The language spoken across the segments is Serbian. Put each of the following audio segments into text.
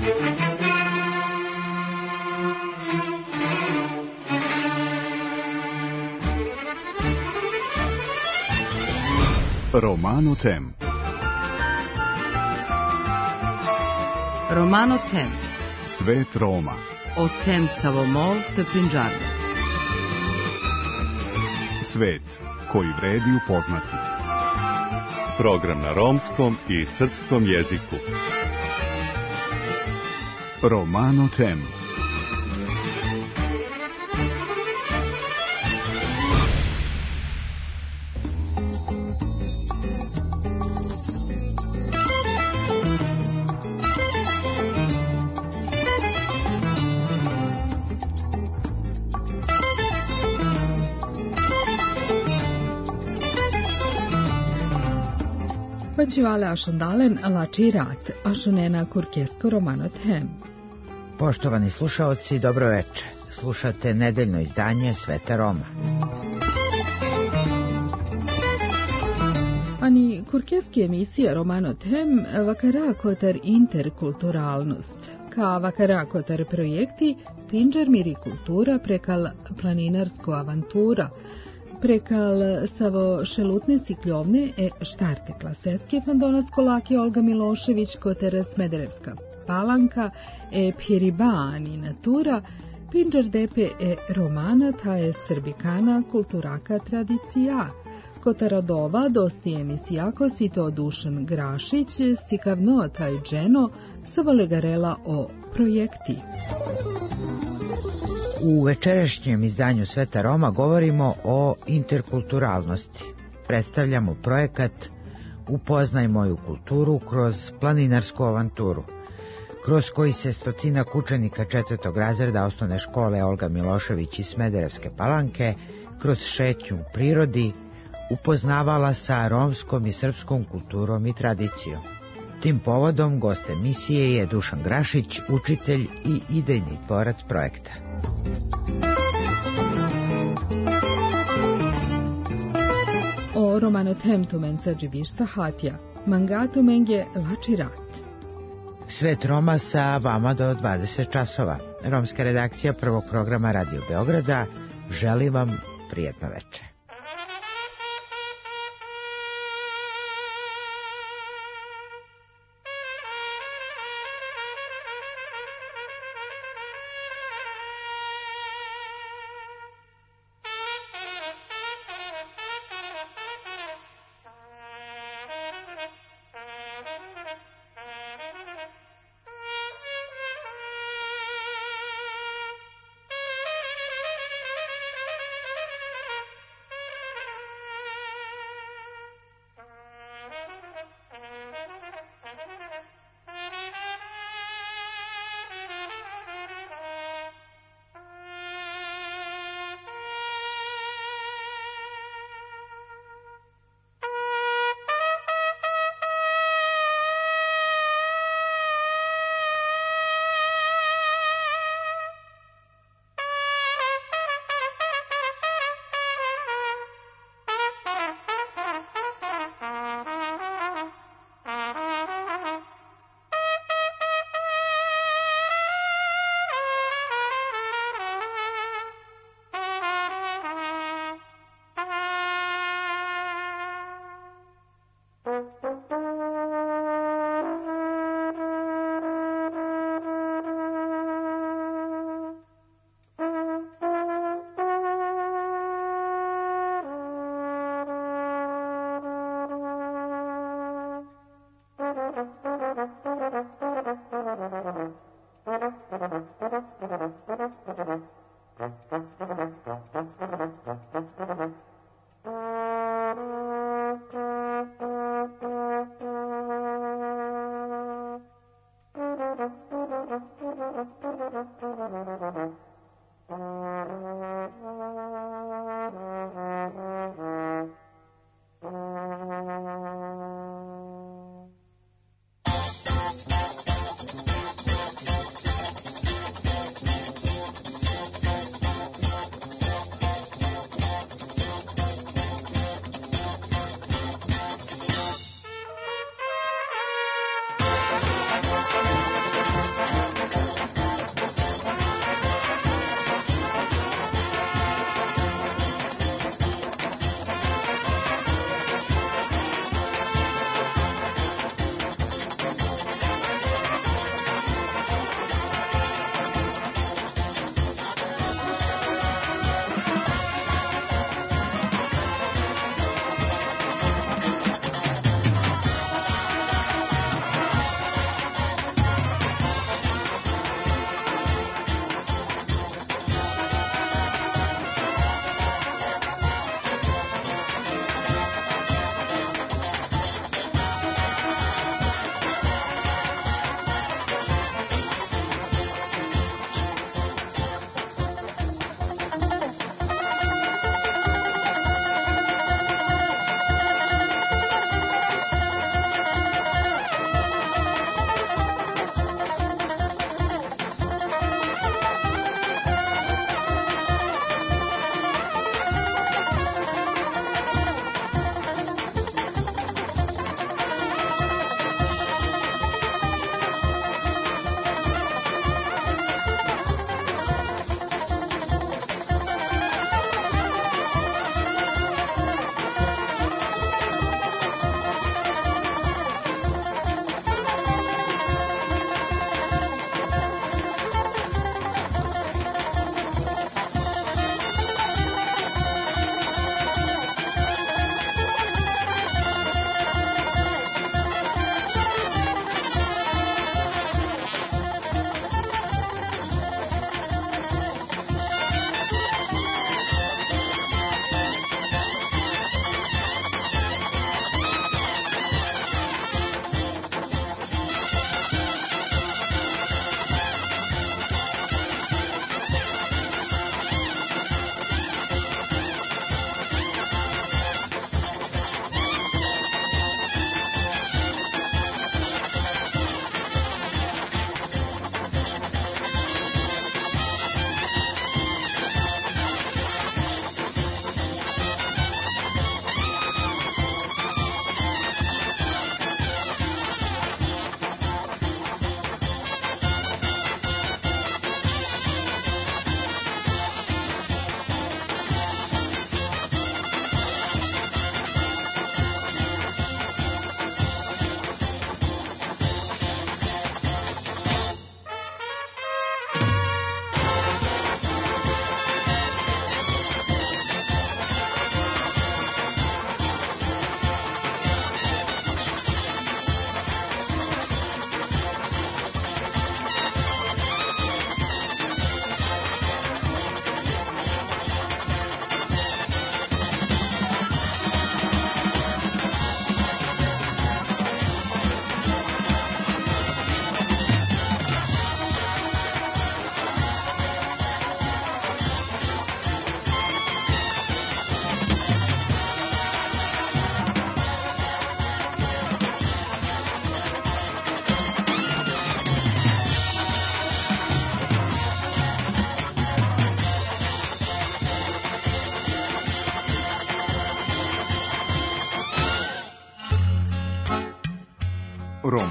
Romano Tem. Romano Tem. Svet Roma. O Tem Savomol te Punjabi. Svet koji vredi upoznati. Program na romskom i srpskom jeziku. Romano Tem. Počivale ašondalen lačirat, ašunena kurkesko Romano Tem. Poštovani slušaoci, dobro veče. Slušate nedeljno izdanje Sveta Roma. Ani kurkeski emisija Romano Tem vakarakotar interkulturalnost. Ka vakarakotar projekti Pinđer miri kultura prekal planinarsko avantura, prekal savo šelutne sikljovne štarte klaseske fandonasko lake Olga Milošević koter Smederevska palanka Pjeribani natura Pinđer depe romana ta srbikana kulturaka tradicija. Kotarodova dosti emisijako si to Dušan Grašić sikavno taj dženo savolegarela o projekti. U večerašnjem izdanju Sveta Roma govorimo o interkulturalnosti. Predstavljamo projekat Upoznaj moju kulturu kroz planinarsku avanturu, kroz koji se stotinak učenika 4. razreda osnovne škole Olga Milošević iz Smederevske Palanke kroz šetnju u prirodi upoznavala sa romskom i srpskom kulturom i tradicijom. Tim povodom gost emisije je Dušan Grašić, učitelj i idejni tvorac projekta. O Romano Tem tumenca dživiš sahatija, mangatu menge lačirat. Svet Roma sa vama do 20 časova. Romska redakcija prvog programa Radio Beograda želi vam prijetno veče.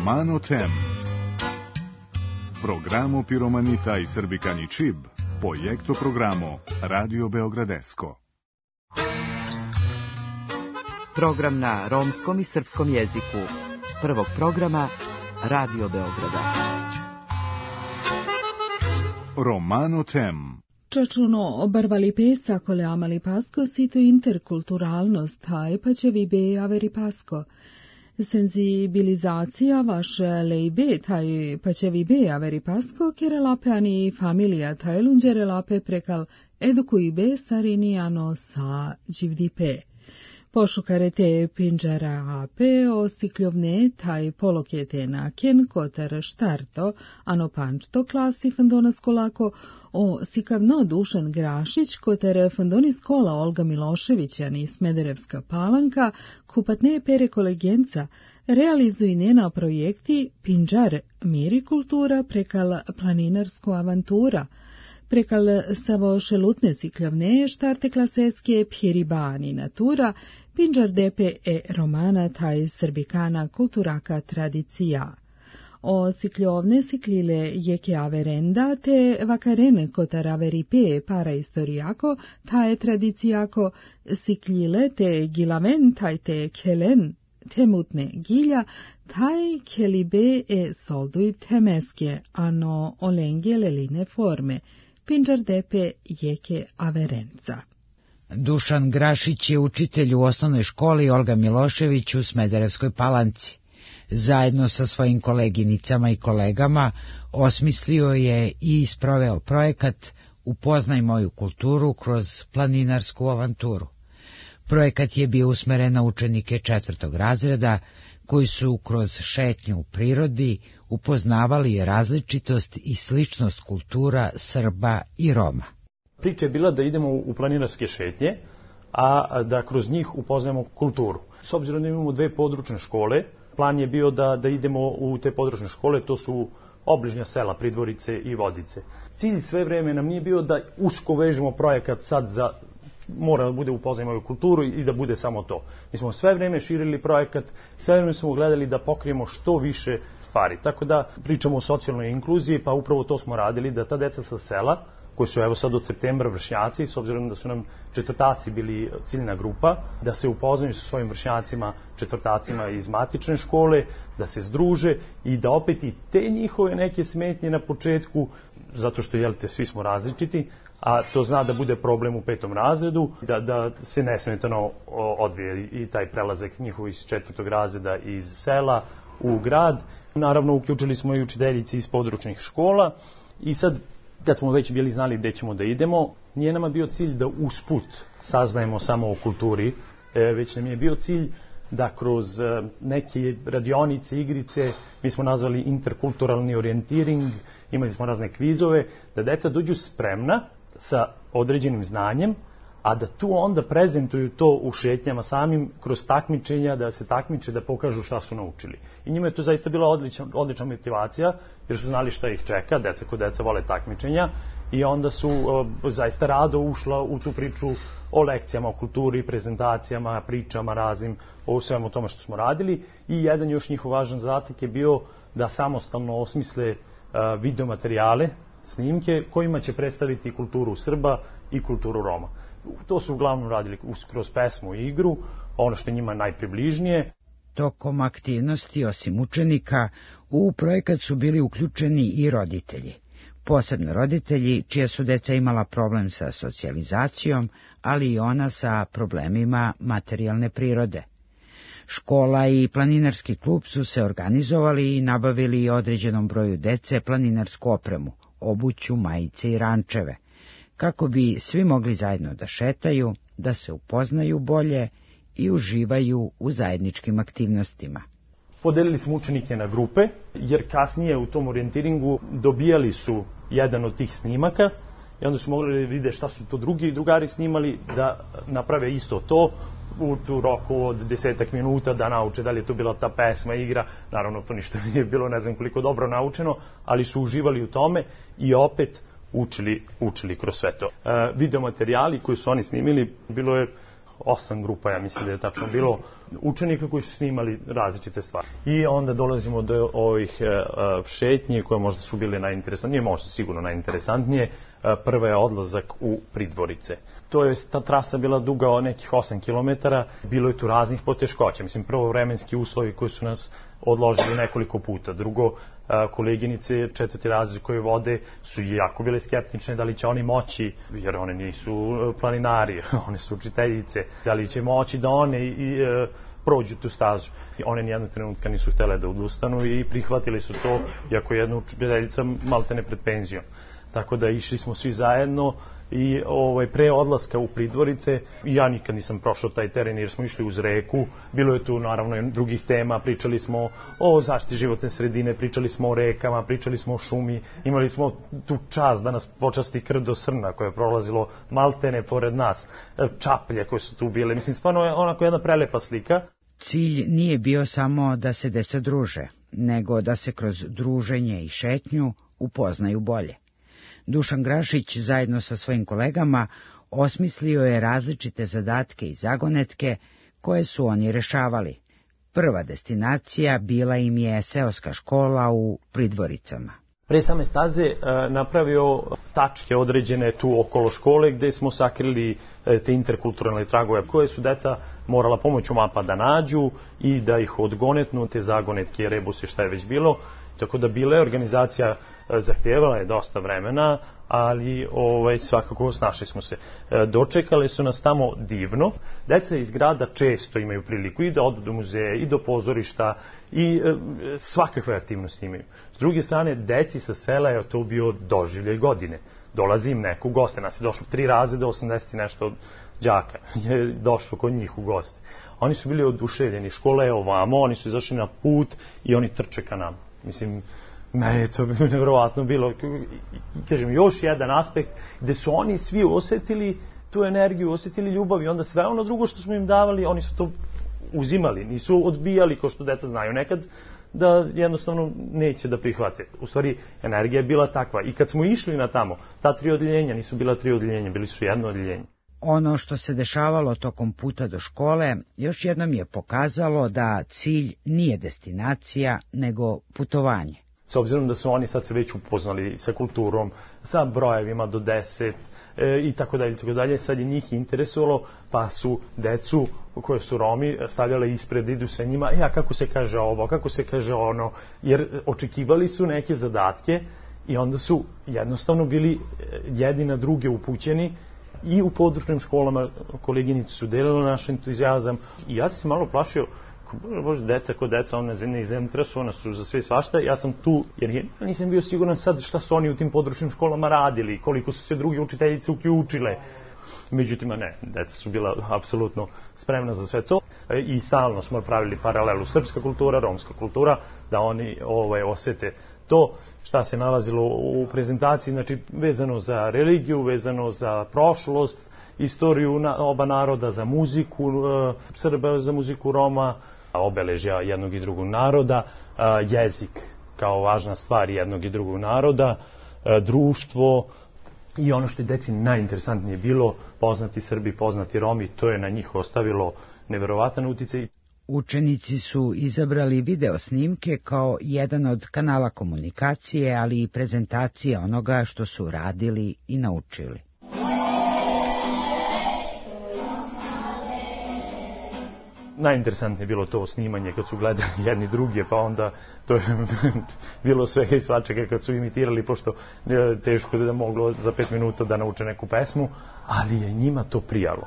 Romano Tem. Programo Piromanita i Srbikani Čib, projekto programo Radio Beogradesko. Program na romskom i srpskom jeziku. Prvog programa Radio Beograda. Romano Tem. Čačuno barvali pesa kole amali pasko sito interkulturalnost hai pa će vi be averi pasko. Senzibilizacija vaše lejbe taj pa će vi be averi pasko kere lape ani familija taj lunđere lape prekal edukuj be sarinijano sa dživdipe. Pošukarete pinđara ape o sikljovne taj polokete naken kotar štarto, ano pančto klasi fandona skolako o sikavno Dušan Grašić kotar fandoni skola Olga Miloševića ni Smederevska Palanka kupatne pere kolegenca realizuj nena projekti pinđar miri kultura prekal planinarsko avantura, prekal savo šelutne sikljovne štarte klaseske pjeribani natura, pinđar depe romana taj srbikana kulturaka tradicija. O sikljovne siklile jeke averenda te vakarene kotar averipe para istorijako, taje tradicijako sikljile te gilaven taj te kelen temutne gilja, taj kelibe solduj temeske, ano olenge leline forme, pinđar depe jeke averenca. Dušan Grašić je učitelj u osnovnoj školi Olga Milošević u Smederevskoj Palanci. Zajedno sa svojim koleginicama i kolegama osmislio je i sproveo projekat Upoznaj moju kulturu kroz planinarsku avanturu. Projekat je bio usmeren na učenike 4. razreda koji su kroz šetnju u prirodi upoznavali različitost i sličnost kultura Srba i Roma. Priča je bila da idemo u planinarske šetnje, a da kroz njih upoznajemo kulturu. S obzirom da imamo 2 područne škole, plan je bio da idemo u te područne škole, to su obližnja sela, Pridvorice i Vodice. Cilj sve vreme nam nije bio da usko vežemo projekat sad za mora da bude upoznaj moju kulturu i da bude samo to. Mi smo sve vreme širili projekat, sve vreme smo gledali da pokrijemo što više stvari. Tako da pričamo o socijalnoj inkluziji, pa upravo to smo radili, da ta deca sa sela, koji su evo sad od septembra vršnjaci, s obzirom da su nam četvrtaci bili ciljna grupa, da se upoznaju sa svojim vršnjacima, četvrtacima iz matične škole, da se združe i da opet i te njihove neke smetnje na početku, zato što jelite svi smo različiti, a to zna da bude problem u 5. razredu, da se nesmetano odvije i taj prelazak njihov iz 4. razreda iz sela u grad. Naravno, uključili smo i učiteljice iz područnih škola i sad, kad smo već bili znali gde ćemo da idemo, nije nama bio cilj da usput saznajemo samo o kulturi, već nam je bio cilj da kroz neke radionice, igrice, mi smo nazvali interkulturalni orijentiring, imali smo razne kvizove, da deca dođu spremna sa određenim znanjem, a da tu onda prezentuju to u šetnjama samim kroz takmičenja, da se takmiče, da pokažu šta su naučili. I njima je to zaista bila odlična motivacija, jer su znali šta ih čeka, deca ko deca vole takmičenja, i onda su zaista rado ušla u tu priču o lekcijama, o kulturi, prezentacijama, pričama raznim, o svemu tome što smo radili. I jedan još njihov važan zadatak je bio da samostalno osmisle videomaterijale, snimke kojima će predstaviti kulturu Srba i kulturu Roma. To su uglavnom radili kroz pesmu i igru, ono što je njima najpribližnije. Tokom aktivnosti, osim učenika, u projekat su bili uključeni i roditelji. Posebno roditelji čija su deca imala problem sa socijalizacijom, ali i ona sa problemima materijalne prirode. Škola i planinarski klub su se organizovali i nabavili određenom broju dece planinarsku opremu, obuću, majice i rančeve, kako bi svi mogli zajedno da šetaju, da se upoznaju bolje i uživaju u zajedničkim aktivnostima. Podelili smo učenike na grupe, jer kasnije u tom orijentiringu dobijali su jedan od tih snimaka i onda su mogli da vide šta su to drugari snimali, da naprave isto to u roku od 10 minuta, da nauče da li je to bila ta pesma, igra. Naravno, to ništa nije bilo, ne znam koliko dobro naučeno, ali su uživali u tome i opet učili kroz sve to. Videomaterijali koji su oni snimili, bilo je 8 grupa, ja mislim da je tačno bilo, učenika koji su snimali različite stvari. I onda dolazimo do ovih šetnji koje možda su bile najinteresantnije, možda sigurno najinteresantnije. Prva je odlazak u Pridvorice. Ta trasa bila duga nekih 8 km, bilo je tu raznih poteškoća. Mislim, prvo vremenski uslovi koji su nas odložili nekoliko puta. Drugo, koleginice 4. razred koje vode su jako bile skeptične da li će oni moći, jer one nisu planinari, one su učiteljice, da li će moći da one prođu tu stazu. I one nijednog trenutka nisu htjele da odustanu i prihvatili su to, iako je jedna učiteljica maltene pred penzijom. Tako da išli smo svi zajedno i pre odlaska u Pridvorice, ja nikad nisam prošao taj teren jer smo išli uz reku, bilo je tu naravno i drugih tema, pričali smo o zaštiti životne sredine, pričali smo o rekama, pričali smo o šumi, imali smo tu čast da nas počasti krdo srna koje je prolazilo maltene pored nas, čaplje koje su tu bile, mislim stvarno je onako jedna prelepa slika. Cilj nije bio samo da se deca druže, nego da se kroz druženje i šetnju upoznaju bolje. Dušan Grašić zajedno sa svojim kolegama osmislio je različite zadatke i zagonetke koje su oni rešavali. Prva destinacija bila im je seoska škola u Pridvoricama. Pre same staze napravio tačke određene tu okolo škole gde smo sakrili te interkulturalne tragove koje su deca morala pomoću mapa da nađu i da ih odgonetnu, te zagonetke, rebuse, šta je već bilo. Tako da bila je organizacija, zahtjevala je dosta vremena, ali svakako snašli smo se. Dočekali su nas tamo divno. Deca iz grada često imaju priliku i da odu do muzeja i do pozorišta i svakakve aktivnosti imaju. S druge strane, deci sa sela je to bio doživljaj godine. Dolazi im neko u goste. Nas je došlo 3 razreda, 80 nešto đaka je došlo kod njih u goste. Oni su bili oduševljeni. Škola je ovamo, oni su izašli na put i oni trče ka nama. Mislim, meni je to nevjerovatno bilo. Kažem, još jedan aspekt gde su oni svi osjetili tu energiju, osjetili ljubav i onda sve ono drugo što smo im davali, oni su to uzimali, nisu odbijali kao što deca znaju nekad da jednostavno neće da prihvate. U stvari, energija je bila takva. I kad smo išli na tamo, ta 3 odeljenja nisu bila 3 odeljenja, bili su jedno odeljenje. Ono što se dešavalo tokom puta do škole još jednom je pokazalo da cilj nije destinacija, nego putovanje. S obzirom da su oni sad se već upoznali sa kulturom, sa brojevima do 10 i tako dalje, sad je njih interesovalo, pa su decu koje su Romi stavljale ispred, idu sa njima, kako se kaže ovo, kako se kaže ono, jer očekivali su neke zadatke i onda su jednostavno bili jedni na druge upućeni. I u područnim školama koleginici su delile naš entuzijazam i ja sam se malo plašio, bože, deca ko deca, one ne zainteresovana su za sve svašta, ja sam tu, jer ja nisam bio siguran sad šta su oni u tim područnim školama radili, koliko su se druge učiteljice uključile. Međutim, ne, deca su bila apsolutno spremna za sve to i stalno smo pravili paralelu srpska kultura, romska kultura, da oni osete to šta se nalazilo u prezentaciji, znači vezano za religiju, vezano za prošlost, istoriju oba naroda, za muziku Srba, za muziku Roma, obeležja jednog i drugog naroda, jezik kao važna stvar jednog i drugog naroda, društvo i ono što je deci najinteresantnije bilo, poznati Srbi, poznati Romi, to je na njih ostavilo neverovatan uticaj. Učenici su izabrali video snimke kao jedan od kanala komunikacije, ali i prezentacije onoga što su radili i naučili. Najinteresantnije je bilo to snimanje kad su gledali jedni druge, pa onda to je bilo svega i svačega kad su imitirali, pošto teško da moglo za 5 minuta da nauče neku pesmu, ali je njima to prijalo.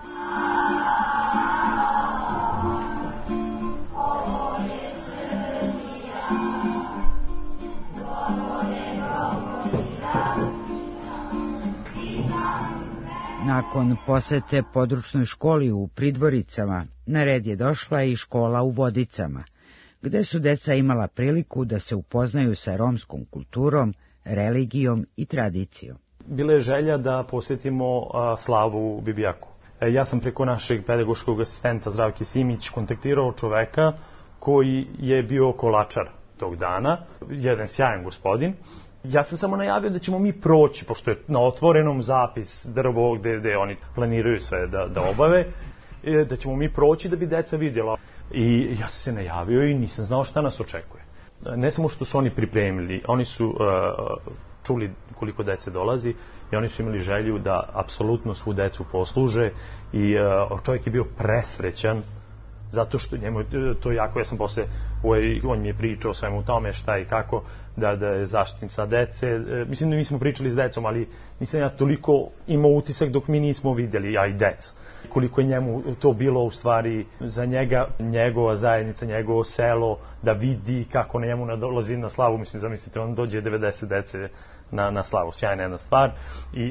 Nakon posete područnoj školi u Pridvoricama, na red je došla i škola u Vodicama, gde su deca imala priliku da se upoznaju sa romskom kulturom, religijom i tradicijom. Bila je želja da posjetimo slavu Bibijaku. Ja sam preko našeg pedagoškog asistenta Zdravke Simić kontaktirao čoveka koji je bio kolačar tog dana, jedan sjajan gospodin. Ja sam samo najavio da ćemo mi proći, pošto je na otvorenom zapis drvo gde oni planiraju sve da obave. da ćemo mi proći da bi deca vidjela. I ja sam se najavio i nisam znao šta nas očekuje. Ne samo što su oni pripremili, oni su čuli koliko dece dolazi i oni su imali želju da apsolutno svu decu posluže i čovjek je bio presrećan zato što njemu to jako, ja sam posle, on mi je pričao o svemu tome šta i kako, da je zaštitnica dece, mislim da mi smo pričali s decom, ali nisam ja toliko imao utisak dok mi nismo vidjeli, ja i deca, koliko je njemu to bilo u stvari za njega, njegova zajednica, njegovo selo, da vidi kako njemu dolazi na slavu, mislim, zamislite, on dođe 90 dece na slavu, sjajna jedna stvar i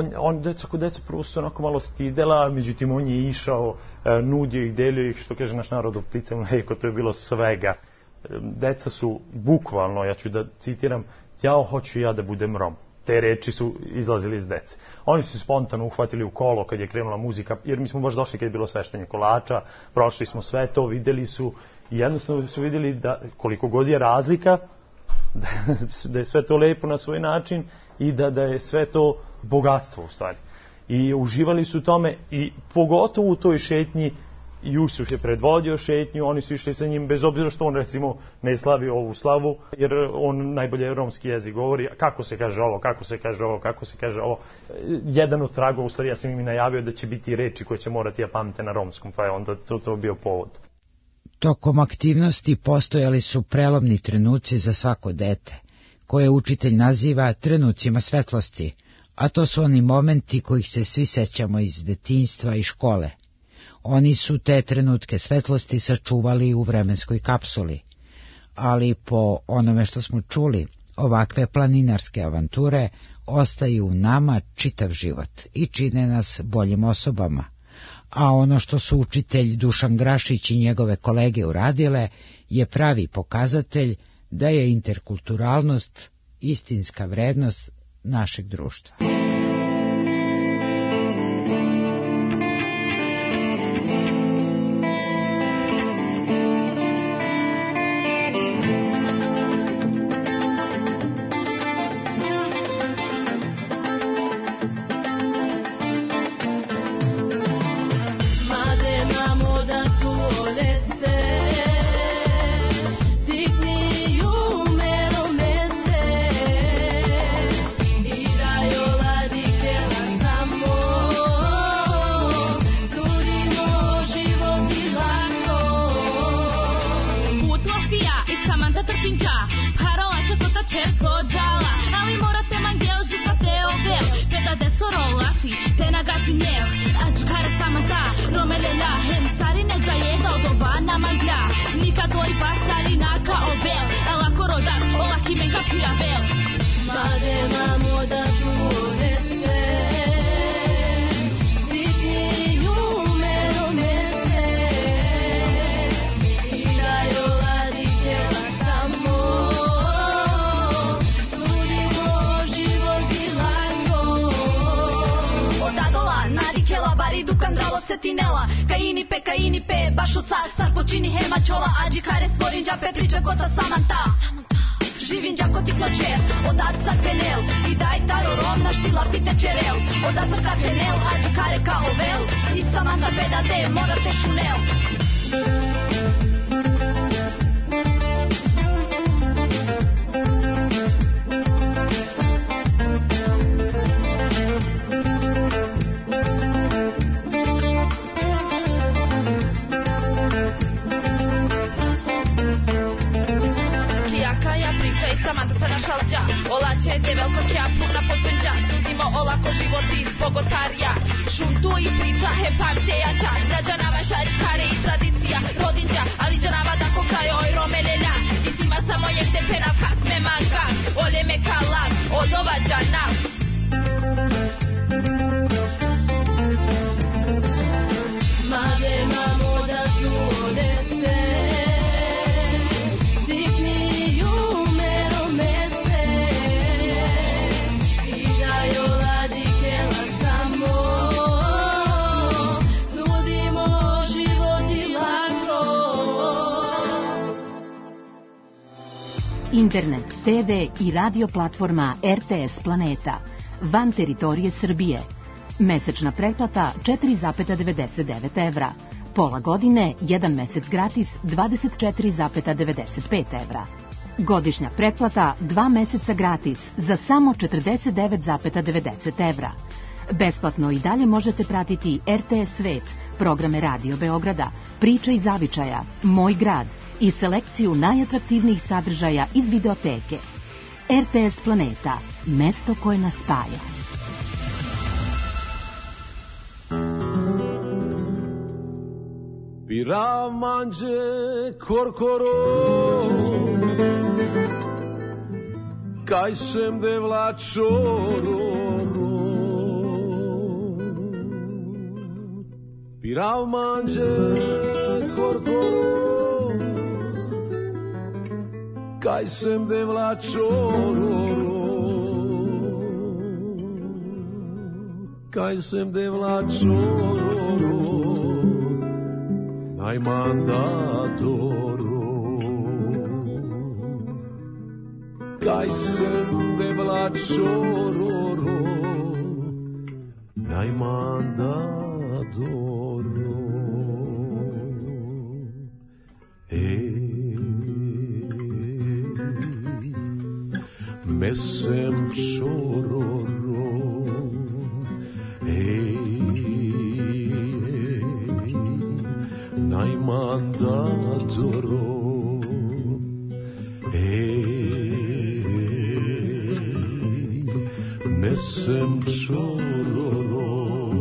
deca prvo su onako malo stidela, međutim on je išao, nudio ih, delio ih, što kaže naš narod u ptice u mlijeko, to je bilo svega. Deca su bukvalno, ja ću da citiram, jao hoću ja da budem Rom. Te reči su izlazili iz dece. Oni su se spontano uhvatili u kolo kad je krenula muzika, jer mi smo baš došli kad je bilo sveštenje kolača, prošli smo sve to, vidjeli su i jednostavno su vidjeli da koliko god je razlika, da je sve to lepo na svoj način i da je sve to bogatstvo u stvari. I uživali su u tome i pogotovo u toj šetnji Jusuf je predvodio šetnju, oni su išli sa njim bez obzira što on recimo ne slavi ovu slavu jer on najbolje romski jezik govori, kako se kaže ovo, kako se kaže ovo, kako se kaže ovo. Jedan od tragova, u stvari ja sam im najavio da će biti reči koje će morati ja pamte na romskom, pa je onda to bio povod. Tokom aktivnosti postojali su prelomni trenuci za svako dete, koje učitelj naziva trenucima svetlosti, a to su oni momenti kojih se svi sećamo iz detinjstva i škole. Oni su te trenutke svetlosti sačuvali u vremenskoj kapsuli, ali po onome što smo čuli, ovakve planinarske avanture ostaju u nama čitav život i čine nas boljim osobama. A ono što su učitelj Dušan Grašić i njegove kolege uradile je pravi pokazatelj da je interkulturalnost istinska vrednost našeg društva. Internet, TV i radio platforma RTS Planeta, van teritorije Srbije. Mesečna pretplata 4,99 evra. Pola godine, 1 mesec gratis 24,95 evra. Godišnja pretplata 2 meseca gratis za samo 49,90 evra. Besplatno i dalje možete pratiti RTS Svet, programe Radio Beograda, Priča iz zavičaja, Moj grad i selekciju najatraktivnijih sadržaja iz videoteke. RTS Planeta, mesto koje nas spaja. Piramanđe korkoro kaj sem de vlačororo Piramanđe korkoro kaj sem de vlačororo kaj sem de vlačororo ai mandatoro kai sem de vlačororo ai mandatoro mesem chororo ai mandatoro mesem chororo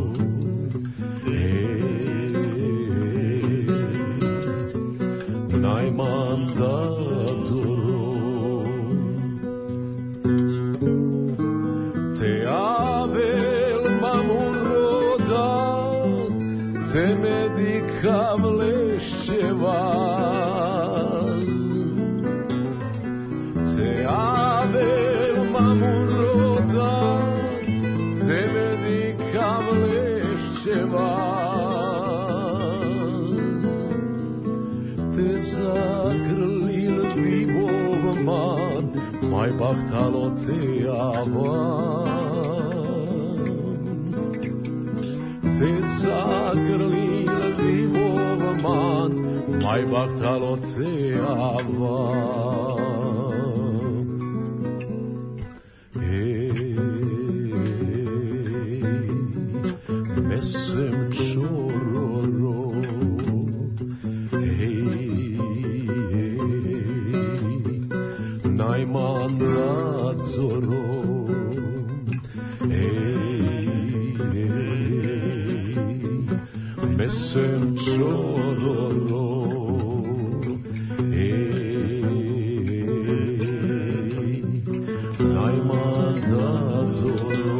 ai mandatoro te avel mamuroda te medicav lešćevaz te avel mamuroda te medicav lešćevaz te zagrlil vivov man maj bahtalo te avan te zagrlil vivov man maj bahtalo te avan mesem chororo naj mandatoro mesem chororo naj mandatoro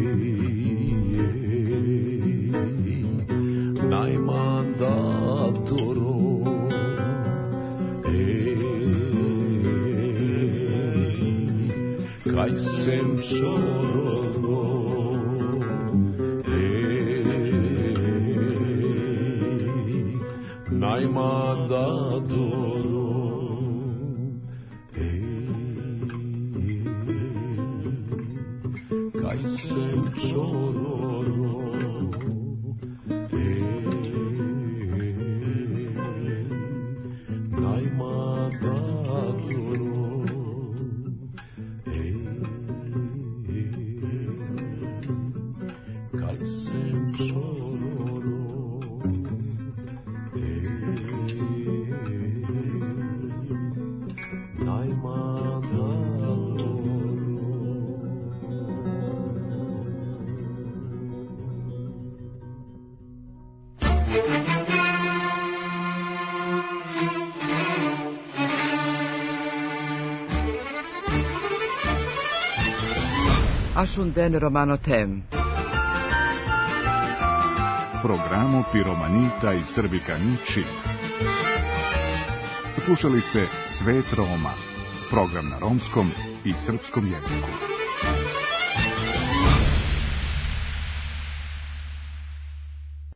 naj mandatoro čororo, najma da doro, kaj sem čororo, najma da doro, kaj sem čororo, najma da Ashunden Romano Tem. Programo Piromanita i Srbikani Čib. Slušali ste Svet Roma, program na romskom i srpskom jeziku.